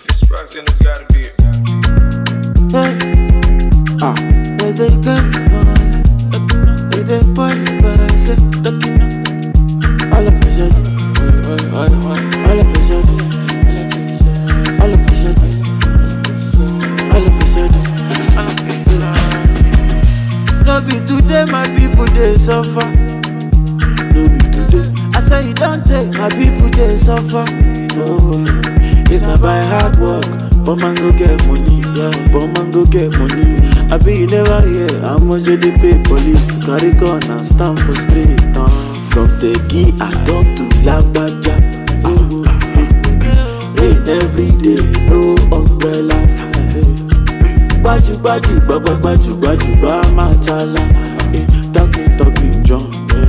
It's Sparks, then it's gotta be it. Hey, where they come from? Where they point by say, all of a sudden, all of a sudden, all of a sudden, all of a sudden. No be today, my people they suffer. No be today. I say you don't take my people they suffer. No, if not by hard work, but man go get money. Yeah, but man go get money. I be you never hear how much they pay police to carry gun and stand for street. From Tegi I talk to Lagbaja. Rain every day, no umbrella. Baju baju, baju baju, baju baju, machala. Talking, John.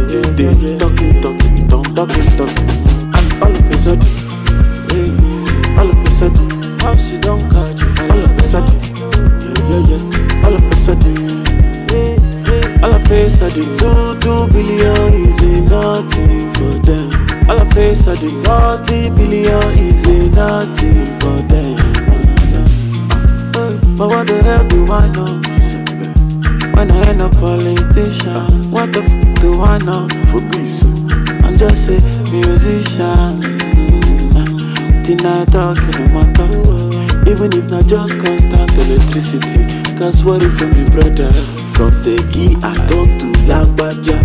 Talking. And all of a sudden, all of a sudden, how she don't catch you fire. All of a sudden, yeah. All of a sudden, all of a sudden, 2 billion is nothing for them. All of a sudden, 40 billion is nothing for them. But what the hell do I know? When I ain't a politician, what the f do I know? For peace, I'm just a musician. Tonight talking about matter. Even if not just constant electricity. Cause what if from the brother? From Tegi I talk to Lagbaja.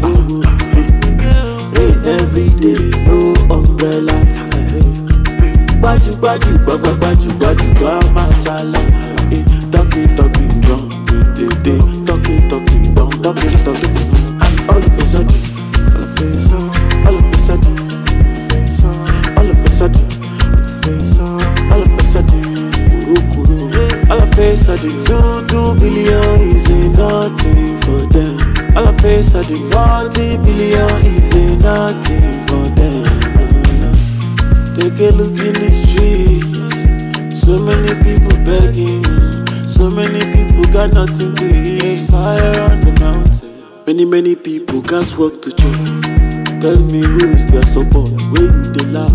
Rain every day, no umbrella. Baju baju, machala. Talking, drum. Talking, talking. And all of a sudden, all of a sudden, all of a sudden, all of a sudden, all of a sudden, all of a sudden, 2 billion is nothing for them. All of a sudden, 40 billion is nothing for them. Take a look in the streets, so many people begging, so many people got nothing to eat. Fire on the mountain, many people can't work to chop. Tell me who is their support, where you they laugh?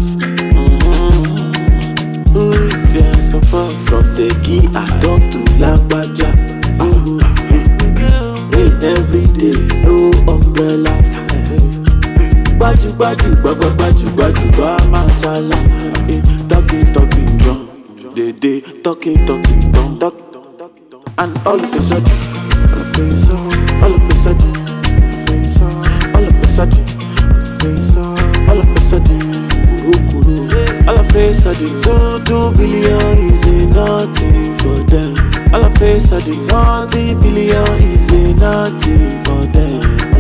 Who is their support? From Tegi I talk to Lagbaja. Rain every day, no umbrella. Baju, machala. Talking, drum. They talking, talk. And all of a sudden, all of a sudden, all of a sudden, all of a sudden, all of a sudden, 2 billion is nothing for them. All of a sudden, 40 billion is nothing for them.